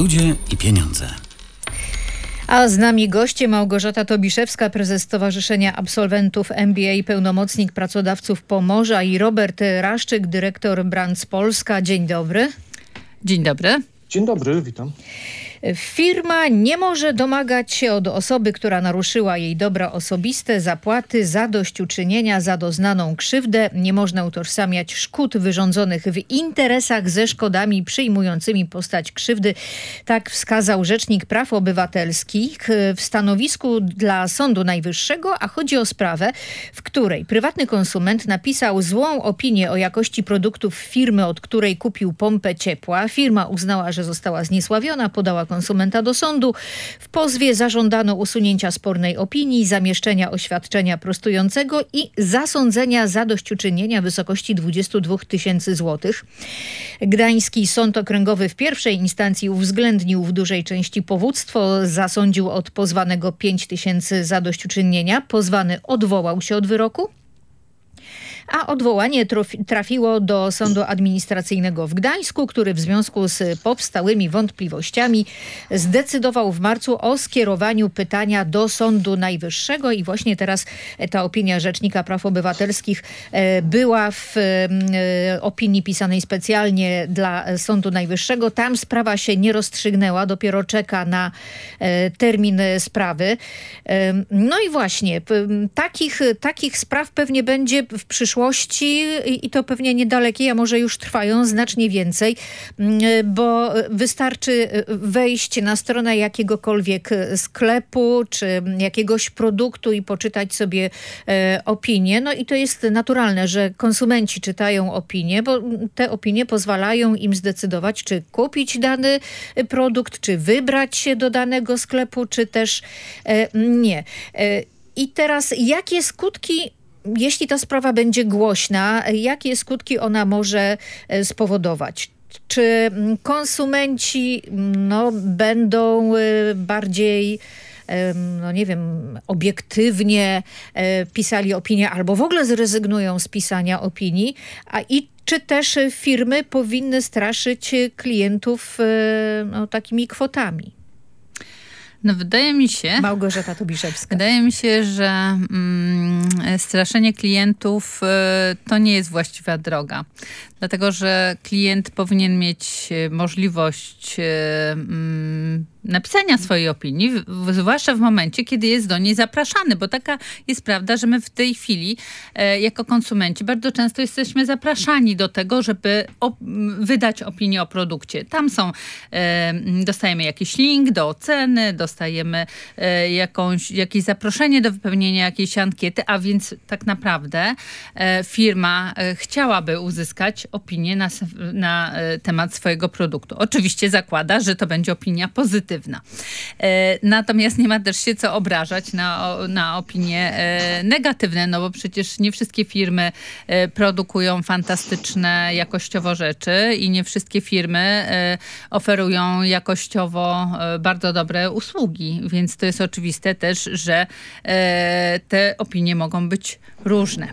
Ludzie i pieniądze. A z nami goście Małgorzata Tobiszewska, prezes Stowarzyszenia Absolwentów MBA, pełnomocnik pracodawców Pomorza, i Robert Raszczyk, dyrektor Brands Polska. Dzień dobry. Dzień dobry. Dzień dobry, witam. Firma nie może domagać się od osoby, która naruszyła jej dobra osobiste, zapłaty, zadośćuczynienia za doznaną krzywdę. Nie można utożsamiać szkód wyrządzonych w interesach ze szkodami przyjmującymi postać krzywdy. Tak wskazał Rzecznik Praw Obywatelskich w stanowisku dla Sądu Najwyższego, a chodzi o sprawę, w której prywatny konsument napisał złą opinię o jakości produktów firmy, od której kupił pompę ciepła. Firma uznała, że została zniesławiona, podała konsumenta do sądu. W pozwie zażądano usunięcia spornej opinii, zamieszczenia oświadczenia prostującego i zasądzenia zadośćuczynienia w wysokości 22 000 złotych. Gdański Sąd Okręgowy w pierwszej instancji uwzględnił w dużej części powództwo, zasądził od pozwanego 5 000 zadośćuczynienia. Pozwany odwołał się od wyroku, a odwołanie trafiło do Sądu Administracyjnego w Gdańsku, który w związku z powstałymi wątpliwościami zdecydował w marcu o skierowaniu pytania do Sądu Najwyższego i właśnie teraz ta opinia Rzecznika Praw Obywatelskich była w opinii pisanej specjalnie dla Sądu Najwyższego. Tam sprawa się nie rozstrzygnęła, dopiero czeka na termin sprawy. No i właśnie, takich spraw pewnie będzie w przyszłości i to pewnie niedalekiej, a może już trwają znacznie więcej, bo wystarczy wejść na stronę jakiegokolwiek sklepu czy jakiegoś produktu i poczytać sobie opinię. No i to jest naturalne, że konsumenci czytają opinie, bo te opinie pozwalają im zdecydować, czy kupić dany produkt, czy wybrać się do danego sklepu, czy też nie. I teraz jakie skutki, jeśli ta sprawa będzie głośna, jakie skutki ona może spowodować? Czy konsumenci będą bardziej, nie wiem, obiektywnie pisali opinię albo w ogóle zrezygnują z pisania opinii? Czy też firmy powinny straszyć klientów takimi kwotami? No wydaje mi się... Małgorzata Tobiszewska. Wydaje mi się, że straszenie klientów to nie jest właściwa droga. Dlatego, że klient powinien mieć możliwość napisania swojej opinii, zwłaszcza w momencie, kiedy jest do niej zapraszany, bo taka jest prawda, że my w tej chwili jako konsumenci bardzo często jesteśmy zapraszani do tego, żeby wydać opinię o produkcie. Tam dostajemy jakiś link do oceny, dostajemy jakieś zaproszenie do wypełnienia jakiejś ankiety, a więc tak naprawdę firma chciałaby uzyskać opinię na temat swojego produktu. Oczywiście zakłada, że to będzie opinia pozytywna. Natomiast nie ma też się co obrażać na opinie negatywne, no bo przecież nie wszystkie firmy produkują fantastyczne jakościowo rzeczy i nie wszystkie firmy oferują jakościowo bardzo dobre usługi, więc to jest oczywiste też, że te opinie mogą być różne.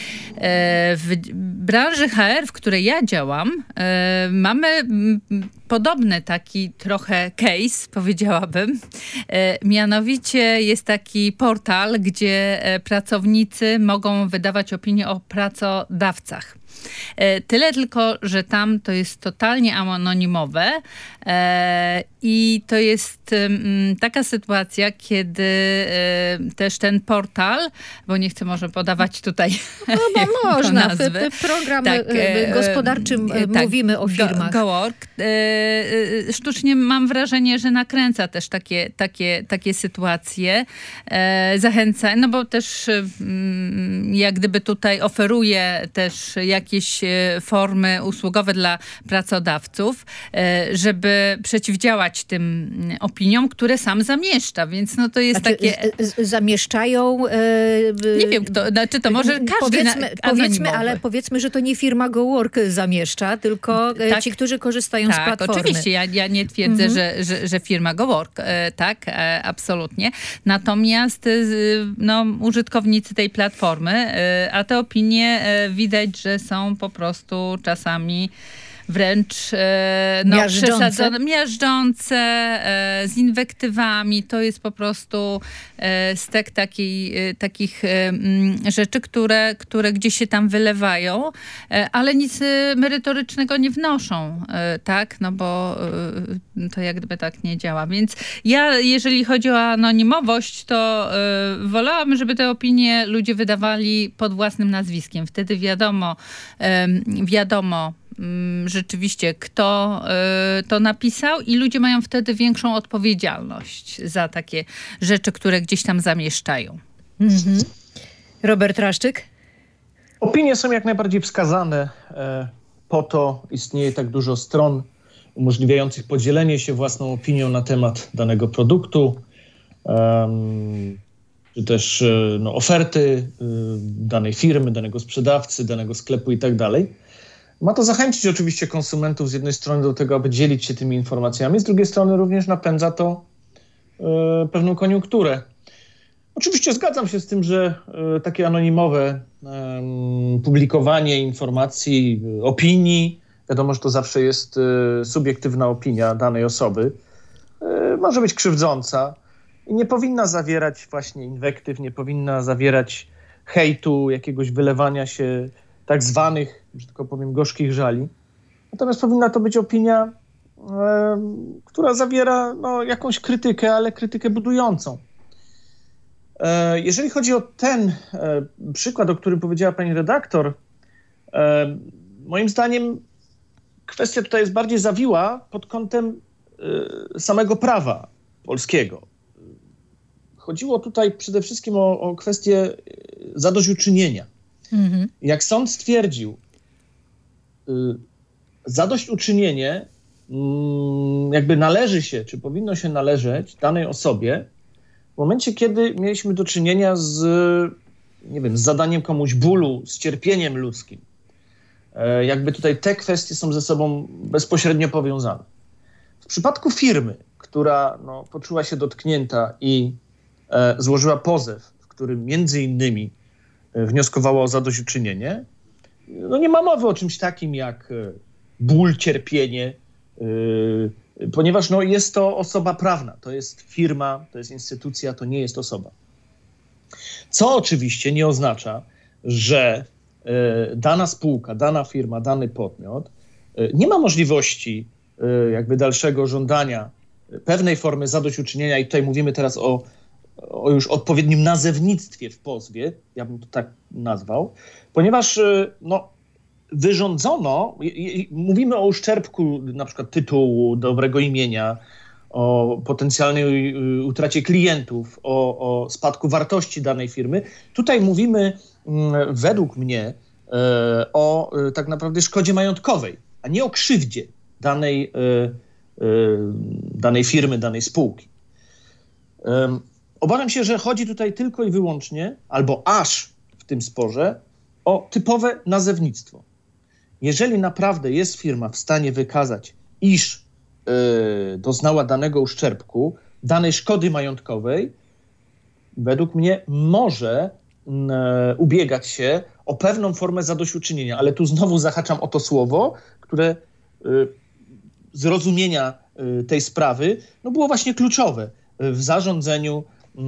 W branży HR, w której ja działam, mamy podobny taki trochę case, powiedziałabym. Mianowicie jest taki portal, gdzie pracownicy mogą wydawać opinie o pracodawcach. Tyle tylko, że tam to jest totalnie anonimowe i to jest taka sytuacja, kiedy też ten portal, bo nie chcę może podawać tutaj można, nazwy. Program gospodarczy mówimy o firmach. GoWork. Sztucznie mam wrażenie, że nakręca też takie sytuacje. Zachęca, no bo też jak gdyby tutaj oferuje też jakieś formy usługowe dla pracodawców, żeby przeciwdziałać tym opiniom, które sam zamieszcza, więc no to jest takie... Zamieszczają... nie wiem, kto, znaczy to może każdy powiedzmy, że to nie firma GoWork zamieszcza, tylko ci, którzy korzystają z platformy. Oczywiście, ja nie twierdzę, że firma GoWork, tak, absolutnie. Natomiast użytkownicy tej platformy, a te opinie widać, że są po prostu czasami wręcz miażdżące, z inwektywami. To jest po prostu stek takich rzeczy, które gdzieś się tam wylewają, ale nic merytorycznego nie wnoszą, tak? No bo to jak gdyby tak nie działa. Więc ja, jeżeli chodzi o anonimowość, to wolałabym, żeby te opinie ludzie wydawali pod własnym nazwiskiem. Wtedy wiadomo rzeczywiście, kto to napisał i ludzie mają wtedy większą odpowiedzialność za takie rzeczy, które gdzieś tam zamieszczają. Mhm. Robert Raszczyk? Opinie są jak najbardziej wskazane. Po to istnieje tak dużo stron umożliwiających podzielenie się własną opinią na temat danego produktu, czy też oferty danej firmy, danego sprzedawcy, danego sklepu i tak dalej. Ma to zachęcić oczywiście konsumentów z jednej strony do tego, aby dzielić się tymi informacjami, z drugiej strony również napędza to pewną koniunkturę. Oczywiście zgadzam się z tym, że takie anonimowe publikowanie informacji, opinii, wiadomo, że to zawsze jest subiektywna opinia danej osoby, może być krzywdząca i nie powinna zawierać właśnie inwektyw, nie powinna zawierać hejtu, jakiegoś wylewania się tak zwanych, że tylko powiem, gorzkich żali. Natomiast powinna to być opinia, która zawiera jakąś krytykę, ale krytykę budującą. Jeżeli chodzi o ten przykład, o którym powiedziała pani redaktor, moim zdaniem kwestia tutaj jest bardziej zawiła pod kątem samego prawa polskiego. Chodziło tutaj przede wszystkim o kwestię zadośćuczynienia. Mhm. Jak sąd stwierdził, zadośćuczynienie jakby należy się, czy powinno się należeć danej osobie w momencie, kiedy mieliśmy do czynienia z zadaniem komuś bólu, z cierpieniem ludzkim. Jakby tutaj te kwestie są ze sobą bezpośrednio powiązane. W przypadku firmy, która poczuła się dotknięta i złożyła pozew, w którym między innymi wnioskowała o zadośćuczynienie, nie ma mowy o czymś takim jak ból, cierpienie, ponieważ jest to osoba prawna, to jest firma, to jest instytucja, to nie jest osoba. Co oczywiście nie oznacza, że dana spółka, dana firma, dany podmiot nie ma możliwości jakby dalszego żądania pewnej formy zadośćuczynienia i tutaj mówimy teraz o już odpowiednim nazewnictwie w pozwie, ja bym to tak nazwał, ponieważ wyrządzono, mówimy o uszczerbku na przykład tytułu, dobrego imienia, o potencjalnej utracie klientów, o spadku wartości danej firmy. Tutaj mówimy według mnie o tak naprawdę szkodzie majątkowej, a nie o krzywdzie danej firmy, danej spółki. Obawiam się, że chodzi tutaj tylko i wyłącznie, albo aż w tym sporze, o typowe nazewnictwo. Jeżeli naprawdę jest firma w stanie wykazać, iż doznała danego uszczerbku, danej szkody majątkowej, według mnie może ubiegać się o pewną formę zadośćuczynienia, ale tu znowu zahaczam o to słowo, które z rozumienia tej sprawy było właśnie kluczowe w zarządzeniu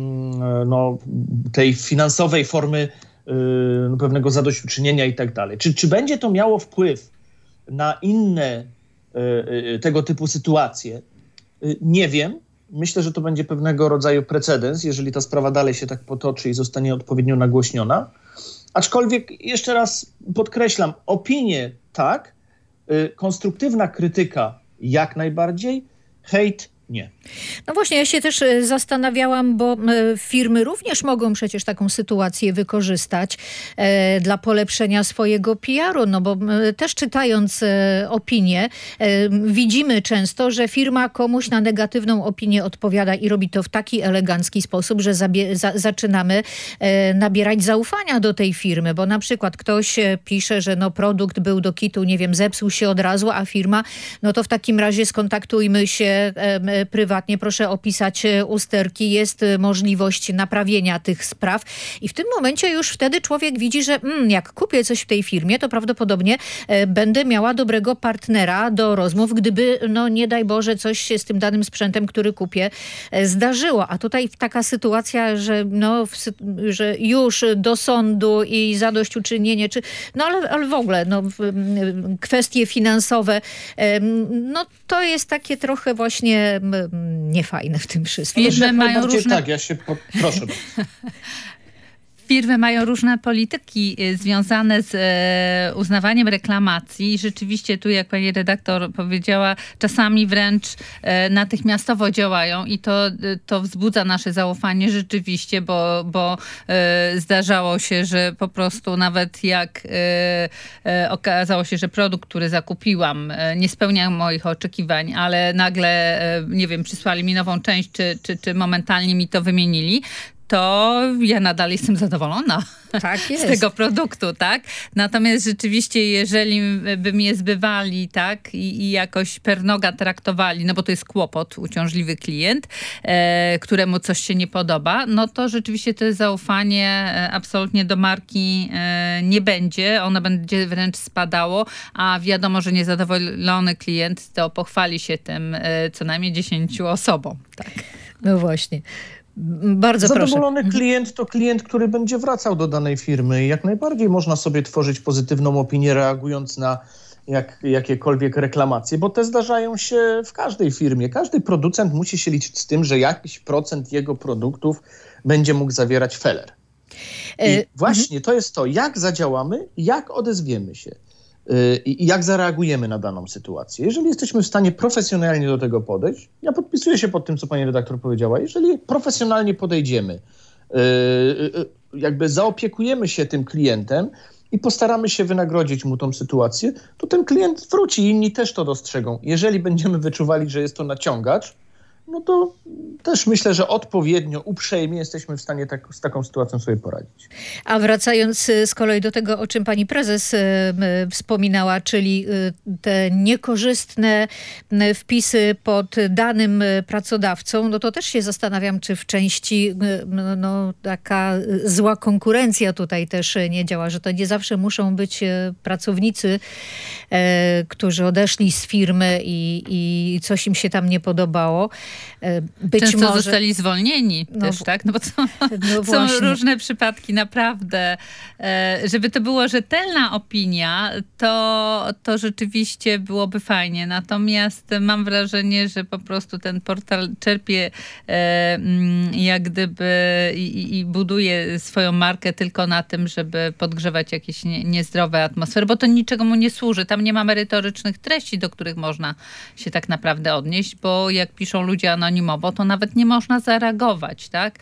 tej finansowej formy pewnego zadośćuczynienia i tak dalej. Czy będzie to miało wpływ na inne tego typu sytuacje? Nie wiem. Myślę, że to będzie pewnego rodzaju precedens, jeżeli ta sprawa dalej się tak potoczy i zostanie odpowiednio nagłośniona. Aczkolwiek jeszcze raz podkreślam, opinie tak, konstruktywna krytyka jak najbardziej, hejt nie. No właśnie, ja się też zastanawiałam, bo firmy również mogą przecież taką sytuację wykorzystać dla polepszenia swojego PR-u, no bo też czytając opinie widzimy często, że firma komuś na negatywną opinię odpowiada i robi to w taki elegancki sposób, że zaczynamy nabierać zaufania do tej firmy, bo na przykład ktoś pisze, że produkt był do kitu, zepsuł się od razu, a firma, to w takim razie skontaktujmy się prywatnie, proszę opisać usterki, jest możliwość naprawienia tych spraw. I w tym momencie już wtedy człowiek widzi, że jak kupię coś w tej firmie, to prawdopodobnie będę miała dobrego partnera do rozmów, gdyby, nie daj Boże, coś się z tym danym sprzętem, który kupię, zdarzyło. A tutaj taka sytuacja, że już do sądu i zadośćuczynienie, ale w ogóle kwestie finansowe, to jest takie trochę właśnie niefajne w tym wszystkim. Firmy mają różne... Tak, proszę. Firmy mają różne polityki związane z uznawaniem reklamacji i rzeczywiście tu, jak pani redaktor powiedziała, czasami wręcz natychmiastowo działają i to wzbudza nasze zaufanie rzeczywiście, bo zdarzało się, że po prostu nawet jak okazało się, że produkt, który zakupiłam, nie spełniał moich oczekiwań, ale nagle, przysłali mi nową część, czy momentalnie mi to wymienili, to ja nadal jestem zadowolona z tego produktu, tak? Natomiast rzeczywiście, jeżeli by mnie zbywali, tak, i jakoś per noga traktowali, bo to jest kłopot, uciążliwy klient, któremu coś się nie podoba, to rzeczywiście to zaufanie absolutnie do marki nie będzie. Ono będzie wręcz spadało, a wiadomo, że niezadowolony klient to pochwali się tym co najmniej 10 osobom. Tak. No właśnie. Bardzo Zadowolony proszę. klient to klient, który będzie wracał do danej firmy. Jak najbardziej można sobie tworzyć pozytywną opinię, reagując na jakiekolwiek reklamacje, bo te zdarzają się w każdej firmie. Każdy producent musi się liczyć z tym, że jakiś procent jego produktów będzie mógł zawierać feller. I właśnie to jest to, jak zadziałamy, jak odezwiemy się i jak zareagujemy na daną sytuację. Jeżeli jesteśmy w stanie profesjonalnie do tego podejść, ja podpisuję się pod tym, co pani redaktor powiedziała, jeżeli profesjonalnie podejdziemy, jakby zaopiekujemy się tym klientem i postaramy się wynagrodzić mu tą sytuację, to ten klient wróci i inni też to dostrzegą. Jeżeli będziemy wyczuwali, że jest to naciągacz, to też myślę, że odpowiednio, uprzejmie jesteśmy w stanie z taką sytuacją sobie poradzić. A wracając z kolei do tego, o czym pani prezes wspominała, czyli te niekorzystne wpisy pod danym pracodawcą, to też się zastanawiam, czy w części taka zła konkurencja tutaj też nie działa, że to nie zawsze muszą być pracownicy, którzy odeszli z firmy i coś im się tam nie podobało. Często zostali zwolnieni też, tak? Bo są różne przypadki, naprawdę. Żeby to była rzetelna opinia, to rzeczywiście byłoby fajnie. Natomiast mam wrażenie, że po prostu ten portal czerpie jak gdyby i buduje swoją markę tylko na tym, żeby podgrzewać jakieś niezdrowe atmosfery, bo to niczego mu nie służy. Tam nie ma merytorycznych treści, do których można się tak naprawdę odnieść, bo jak piszą ludzie anonimowo, to nawet nie można zareagować, tak?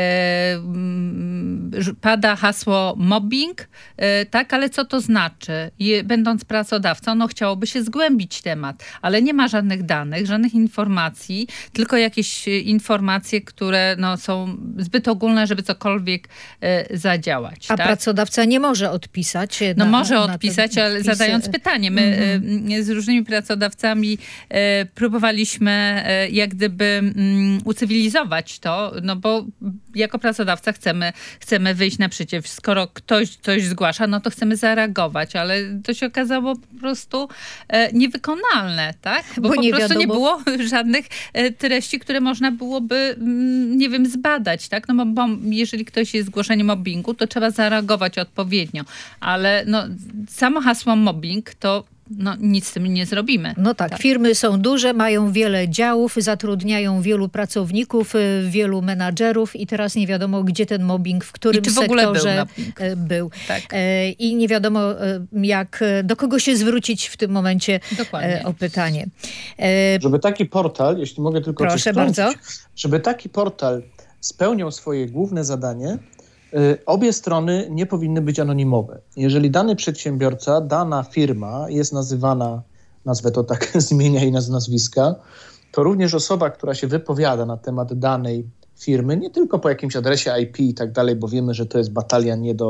Pada hasło mobbing, tak? Ale co to znaczy? Będąc pracodawcą, chciałoby się zgłębić temat, ale nie ma żadnych danych, żadnych informacji, tylko jakieś informacje, które są zbyt ogólne, żeby cokolwiek zadziałać. A tak? pracodawca nie może odpisać? Może odpisać, ale zadając pytanie. My z różnymi pracodawcami próbowaliśmy jak gdyby ucywilizować to, bo jako pracodawca chcemy wyjść naprzeciw. Skoro ktoś coś zgłasza, to chcemy zareagować, ale to się okazało po prostu niewykonalne, tak? Bo po prostu nie było żadnych treści, które można byłoby, zbadać, tak? Bo jeżeli ktoś jest zgłoszeniem mobbingu, to trzeba zareagować odpowiednio, ale samo hasło mobbing to nic z tym nie zrobimy. Tak, firmy są duże, mają wiele działów, zatrudniają wielu pracowników, wielu menadżerów i teraz nie wiadomo, gdzie ten mobbing, w którym sektorze był. Tak. I nie wiadomo, do kogo się zwrócić w tym momencie o pytanie. Żeby taki portal, jeśli mogę tylko proszę bardzo, żeby taki portal spełniał swoje główne zadanie, obie strony nie powinny być anonimowe. Jeżeli dany przedsiębiorca, dana firma jest nazywana, nazwę to tak z imienia i z nazwiska, to również osoba, która się wypowiada na temat danej firmy, nie tylko po jakimś adresie IP i tak dalej, bo wiemy, że to jest batalia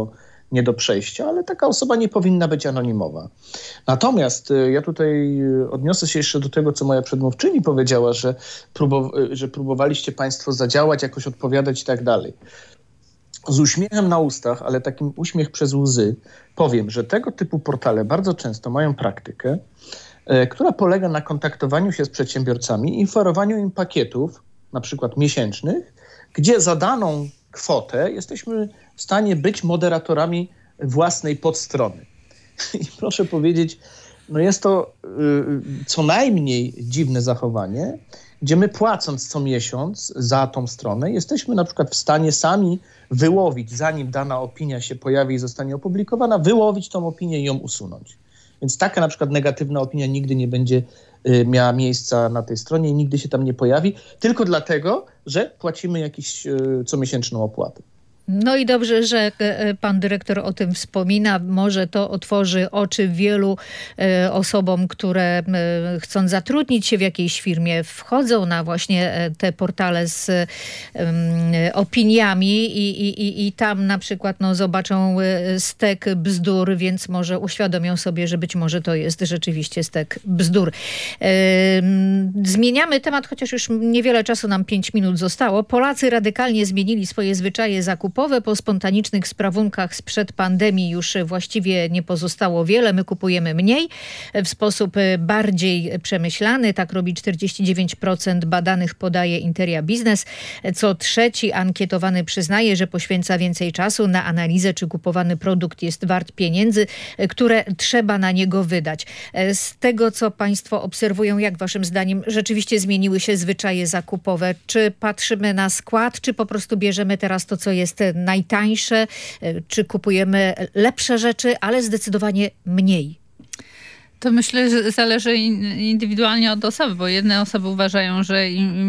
nie do przejścia, ale taka osoba nie powinna być anonimowa. Natomiast ja tutaj odniosę się jeszcze do tego, co moja przedmówczyni powiedziała, że próbowaliście państwo zadziałać, jakoś odpowiadać i tak dalej. Z uśmiechem na ustach, ale takim uśmiech przez łzy, powiem, że tego typu portale bardzo często mają praktykę, która polega na kontaktowaniu się z przedsiębiorcami, informowaniu im pakietów, na przykład miesięcznych, gdzie za daną kwotę jesteśmy w stanie być moderatorami własnej podstrony. I proszę powiedzieć, no jest to co najmniej dziwne zachowanie, gdzie my płacąc co miesiąc za tą stronę, jesteśmy na przykład w stanie sami wyłowić, zanim dana opinia się pojawi i zostanie opublikowana, wyłowić tą opinię i ją usunąć. Więc taka na przykład negatywna opinia nigdy nie będzie miała miejsca na tej stronie i nigdy się tam nie pojawi, tylko dlatego, że płacimy jakąś comiesięczną opłatę. No i dobrze, że pan dyrektor o tym wspomina. Może to otworzy oczy wielu osobom, które chcą zatrudnić się w jakiejś firmie, wchodzą na właśnie te portale z opiniami i tam na przykład zobaczą stek bzdur, więc może uświadomią sobie, że być może to jest rzeczywiście stek bzdur. Zmieniamy temat, chociaż już niewiele czasu nam 5 minut zostało. Polacy radykalnie zmienili swoje zwyczaje zakupowe. Po spontanicznych sprawunkach sprzed pandemii już właściwie nie pozostało wiele. My kupujemy mniej, w sposób bardziej przemyślany. Tak robi 49% badanych, podaje Interia Business. Co trzeci ankietowany przyznaje, że poświęca więcej czasu na analizę, czy kupowany produkt jest wart pieniędzy, które trzeba na niego wydać. Z tego, co państwo obserwują, jak waszym zdaniem rzeczywiście zmieniły się zwyczaje zakupowe? Czy patrzymy na skład, czy po prostu bierzemy teraz to, co jest najtańsze, czy kupujemy lepsze rzeczy, ale zdecydowanie mniej? To myślę, że zależy indywidualnie od osoby, bo jedne osoby uważają, że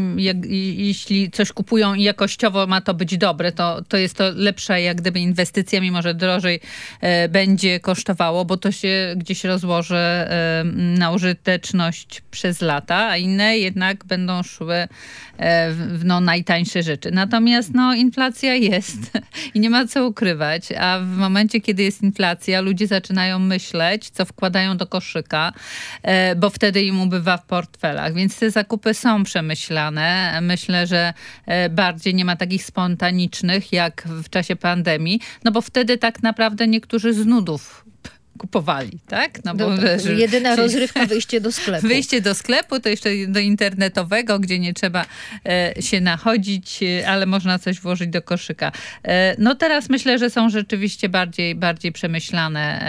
jeśli coś kupują i jakościowo ma to być dobre, to jest to lepsza jak gdyby inwestycja, mimo że drożej będzie kosztowało, bo to się gdzieś rozłoży na użyteczność przez lata, a inne jednak będą szły w najtańsze rzeczy. Natomiast inflacja jest i nie ma co ukrywać, a w momencie, kiedy jest inflacja, ludzie zaczynają myśleć, co wkładają do koszyka, bo wtedy im ubywa w portfelach. Więc te zakupy są przemyślane. Myślę, że bardziej nie ma takich spontanicznych jak w czasie pandemii, bo wtedy tak naprawdę niektórzy z nudów kupowali, tak? Jedyna rozrywka wyjście do sklepu. Wyjście do sklepu, to jeszcze do internetowego, gdzie nie trzeba się nachodzić, ale można coś włożyć do koszyka. Teraz myślę, że są rzeczywiście bardziej przemyślane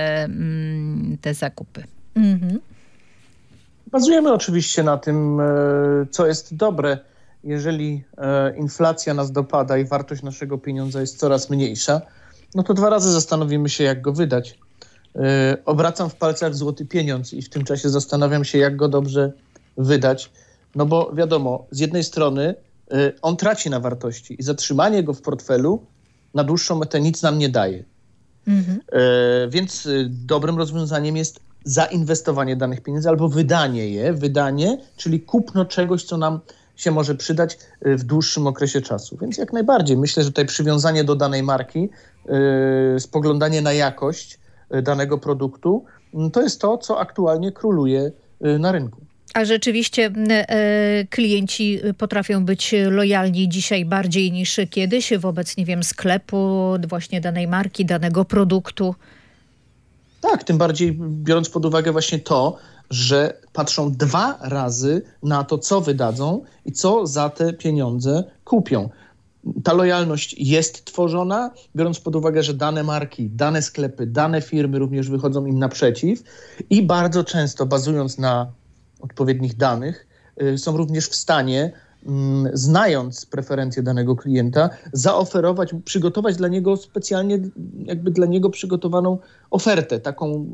te zakupy. Mhm. Bazujemy oczywiście na tym, co jest dobre. Jeżeli inflacja nas dopada i wartość naszego pieniądza jest coraz mniejsza, to 2 razy zastanowimy się, jak go wydać. Obracam w palcach złoty pieniądz i w tym czasie zastanawiam się, jak go dobrze wydać. Bo wiadomo, z jednej strony on traci na wartości i zatrzymanie go w portfelu na dłuższą metę nic nam nie daje. Mhm. Więc dobrym rozwiązaniem jest zainwestowanie danych pieniędzy albo wydanie, czyli kupno czegoś, co nam się może przydać w dłuższym okresie czasu. Więc jak najbardziej myślę, że tutaj przywiązanie do danej marki, spoglądanie na jakość danego produktu, to jest to, co aktualnie króluje na rynku. A rzeczywiście klienci potrafią być lojalni dzisiaj bardziej niż kiedyś wobec, sklepu, właśnie danej marki, danego produktu? Tak, tym bardziej biorąc pod uwagę właśnie to, że patrzą 2 razy na to, co wydadzą i co za te pieniądze kupią. Ta lojalność jest tworzona, biorąc pod uwagę, że dane marki, dane sklepy, dane firmy również wychodzą im naprzeciw i bardzo często, bazując na odpowiednich danych, są również w stanie, znając preferencje danego klienta, zaoferować, przygotować dla niego specjalnie, dla niego przygotowaną ofertę, taką,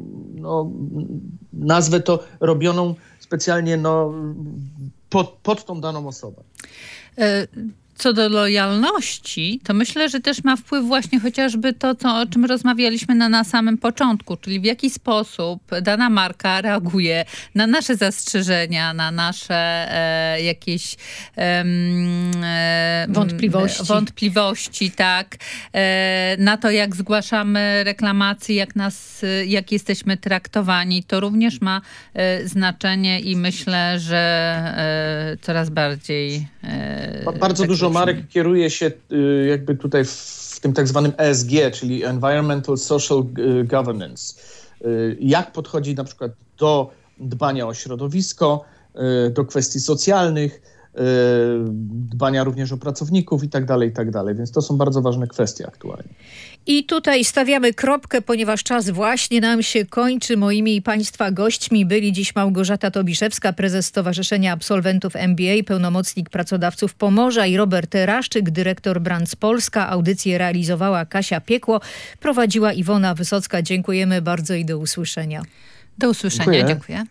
nazwę to, robioną specjalnie pod tą daną osobę. Co do lojalności, to myślę, że też ma wpływ właśnie chociażby to, o czym rozmawialiśmy na samym początku, czyli w jaki sposób dana marka reaguje na nasze zastrzeżenia, na nasze jakieś wątpliwości, tak, na to, jak zgłaszamy reklamacje, jak jesteśmy traktowani. To również ma znaczenie i myślę, że coraz bardziej bardzo dużo marek kieruje się jakby tutaj w tym tak zwanym ESG, czyli Environmental Social Governance. Jak podchodzi na przykład do dbania o środowisko, do kwestii socjalnych, dbania również o pracowników i tak dalej. Więc to są bardzo ważne kwestie aktualnie. I tutaj stawiamy kropkę, ponieważ czas właśnie nam się kończy. Moimi i Państwa gośćmi byli dziś Małgorzata Tobiszewska, prezes Stowarzyszenia Absolwentów MBA, pełnomocnik pracodawców Pomorza, i Robert Raszczyk, dyrektor Brands Polska. Audycję realizowała Kasia Piekło, prowadziła Iwona Wysocka. Dziękujemy bardzo i do usłyszenia. Do usłyszenia, dziękuję.